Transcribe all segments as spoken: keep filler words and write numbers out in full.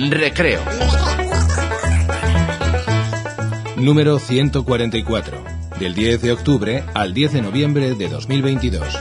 Recreo. Número ciento cuarenta y cuatro, del diez de octubre al diez de noviembre de dos mil veintidós.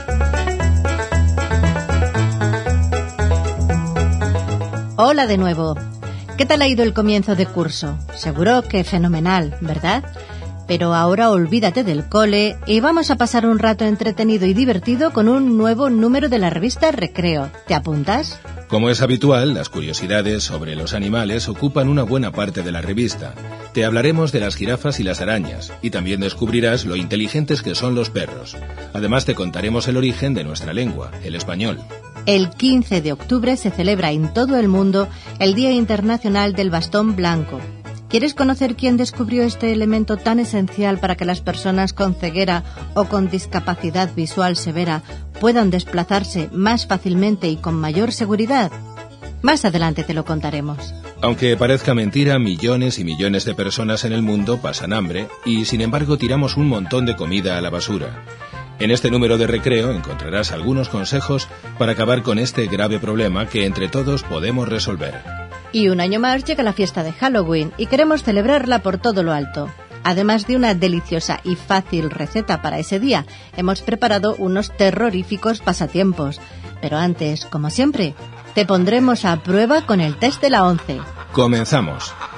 Hola de nuevo. ¿Qué tal ha ido el comienzo de curso? Seguro que fenomenal, ¿verdad? Pero ahora olvídate del cole y vamos a pasar un rato entretenido y divertido con un nuevo número de la revista Recreo. ¿Te apuntas? Como es habitual, las curiosidades sobre los animales ocupan una buena parte de la revista. Te hablaremos de las jirafas y las arañas, y también descubrirás lo inteligentes que son los perros. Además te contaremos el origen de nuestra lengua, el español. El quince de octubre se celebra en todo el mundo el Día Internacional del Bastón Blanco. ¿Quieres conocer quién descubrió este elemento tan esencial para que las personas con ceguera o con discapacidad visual severa puedan desplazarse más fácilmente y con mayor seguridad? Más adelante te lo contaremos. Aunque parezca mentira, millones y millones de personas en el mundo pasan hambre y, sin embargo, tiramos un montón de comida a la basura. En este número de Recreo encontrarás algunos consejos para acabar con este grave problema que entre todos podemos resolver. Y un año más llega la fiesta de Halloween y queremos celebrarla por todo lo alto. Además de una deliciosa y fácil receta para ese día, hemos preparado unos terroríficos pasatiempos. Pero antes, como siempre, te pondremos a prueba con el test de la once. ¡Comenzamos!